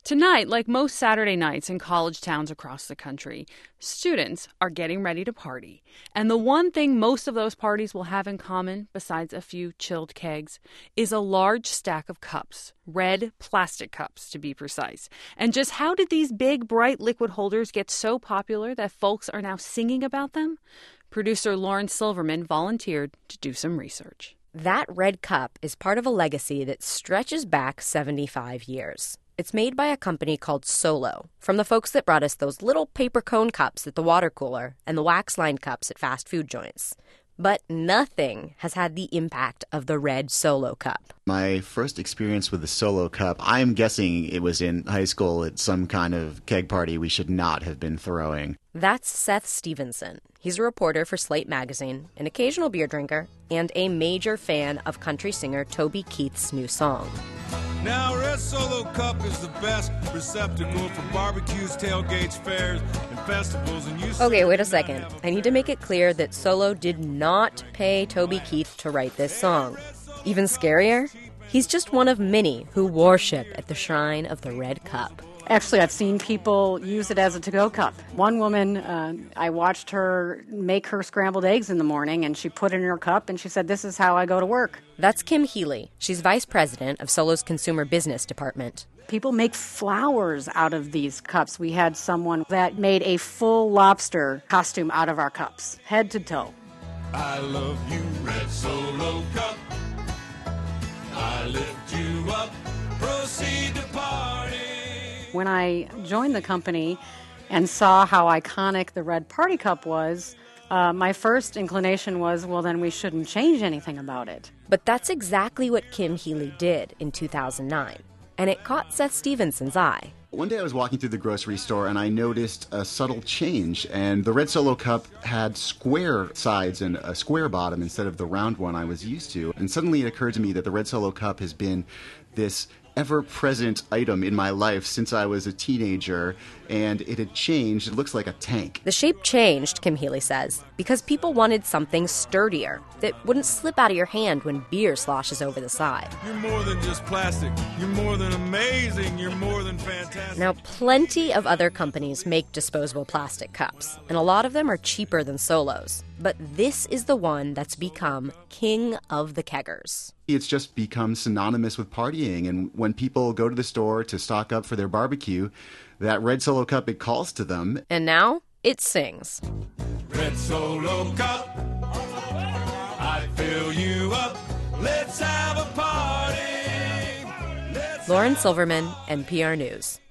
Tonight, like most Saturday nights in college towns across the country, students are getting ready to party. And the one thing most of those parties will have in common, besides a few chilled kegs, is a large stack of cups. Red plastic cups, to be precise. And just how did these big, bright liquid holders get so popular that folks are now singing about them? Producer Lauren Silverman volunteered to do some research. That red cup is part of a legacy that stretches back 75 years. It's made by a company called Solo, from the folks that brought us those little paper cone cups at the water cooler and the wax-lined cups at fast food joints. But nothing has had the impact of the red Solo cup. My first experience with the Solo cup, I'm guessing it was in high school at some kind of keg party we should not have been throwing. That's Seth Stevenson. He's a reporter for Slate magazine, an occasional beer drinker, and a major fan of country singer Toby Keith's new song. Now, Red Solo Cup is the best receptacle for barbecues, tailgates, fairs, and festivals. And okay, wait a second. I need to make it clear that Solo did not pay Toby Keith to write this song. Even scarier, he's just one of many who worship at the shrine of the red cup. Actually, I've seen people use it as a to-go cup. One woman, I watched her make her scrambled eggs in the morning, and she put it in her cup, and she said, "This is how I go to work." That's Kim Healy. She's vice president of Solo's consumer business department. People make flowers out of these cups. We had someone that made a full lobster costume out of our cups, head to toe. I love you, Red Solo Cup. I lift you up. Proceed to party. When I joined the company and saw how iconic the red party cup was, my first inclination was, well, then we shouldn't change anything about it. But that's exactly what Kim Healy did in 2009, and it caught Seth Stevenson's eye. One day I was walking through the grocery store and I noticed a subtle change, and the red Solo cup had square sides and a square bottom instead of the round one I was used to. And suddenly it occurred to me that the red Solo cup has been this ever-present item in my life since I was a teenager, and it had changed. It looks like a tank. The shape changed, Kim Healy says, because people wanted something sturdier that wouldn't slip out of your hand when beer sloshes over the side. You're more than just plastic. You're more than amazing. You're more than fantastic. Now, plenty of other companies make disposable plastic cups, and a lot of them are cheaper than Solo's. But this is the one that's become king of the keggers. It's just become synonymous with partying, and when people go to the store to stock up for their barbecue, that red Solo cup, it calls to them. And now it sings. Red Solo Cup, I fill you up. Let's have a party. Lauren Silverman, NPR News.